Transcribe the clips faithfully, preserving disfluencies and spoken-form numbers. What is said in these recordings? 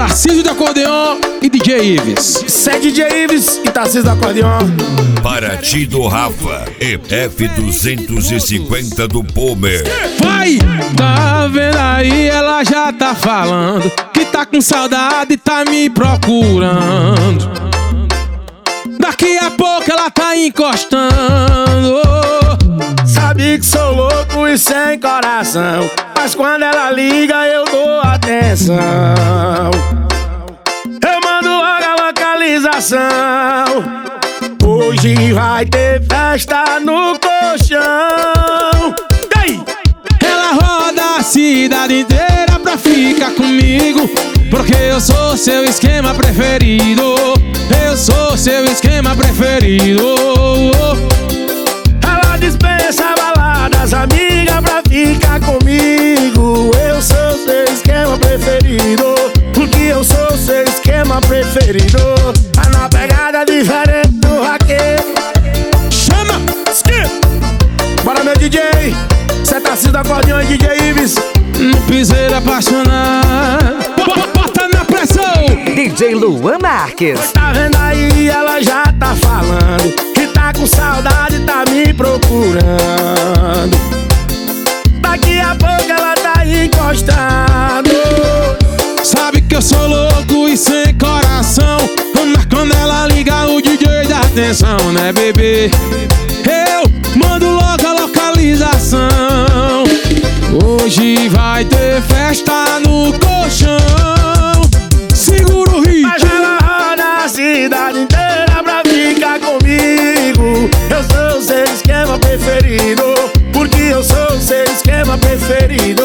Tarcísio do acordeon e D J Ives. Isso é D J Ives e Tarcísio do acordeon. Paraty do Rafa e F duzentos e cinquenta do Pomer. Vai! Tá vendo aí, ela já tá falando que tá com saudade e tá me procurando. Daqui a pouco ela tá encostando. Sabe que sou louco e sem coração, mas quando ela liga eu dou atenção. Eu mando logo a localização. Hoje vai ter festa no colchão. Ei! Ela roda a cidade inteira pra ficar comigo, porque eu sou seu esquema preferido. Eu sou seu esquema preferido. Ela dispensa baladas, amiga, pra ficar comigo. Eu sou seu esquema preferido, porque eu sou seu esquema preferido. Tá na pegada diferente do vaqueiro. Chama! Skip! Bora, meu D J. Cê tá se do acordeão e D J Ives. No piseiro apaixonado. Bota na pressão! D J Luan Marques. Tá vendo aí, ela já tá falando que tá com saudade, tá me procurando. Daqui a pouco ela tá encostando. Sabe que eu sou louco e sem coração, mas quando ela liga o D J dá atenção, né, bebê? Eu mando logo a localização. Hoje vai ter festa no colchão. Segura o ritmo. Mas ela roda a cidade inteira pra ficar comigo. Eu sou seu esquema preferido, porque eu sou seu esquema preferido.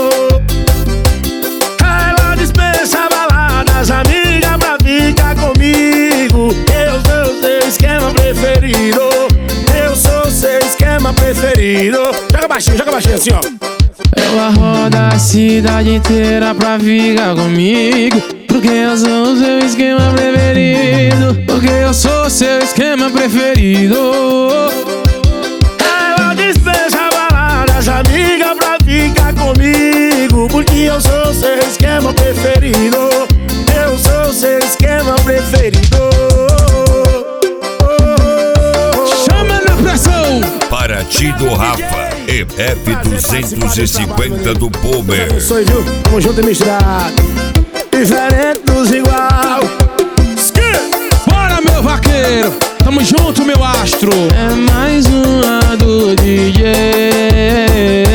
Ela dispensa baladas, amiga, pra ficar comigo. Eu sou seu esquema preferido. Eu sou seu esquema preferido. Joga baixinho, joga baixinho assim, ó. Ela roda a cidade inteira pra ficar comigo, porque eu sou o seu esquema preferido. Porque eu sou seu esquema preferido. Ela dispensa baladas, amiga, pra ficar comigo, porque eu sou seu esquema preferido. Eu sou seu esquema preferido. Chama na pressão! Paraty do Rafa e F duzentos e cinquenta do Pomer. Sou, viu? Tamo junto e misturado, diferente dos igual. Bora, meu vaqueiro! Tamo junto, meu astro! É mais uma do D J.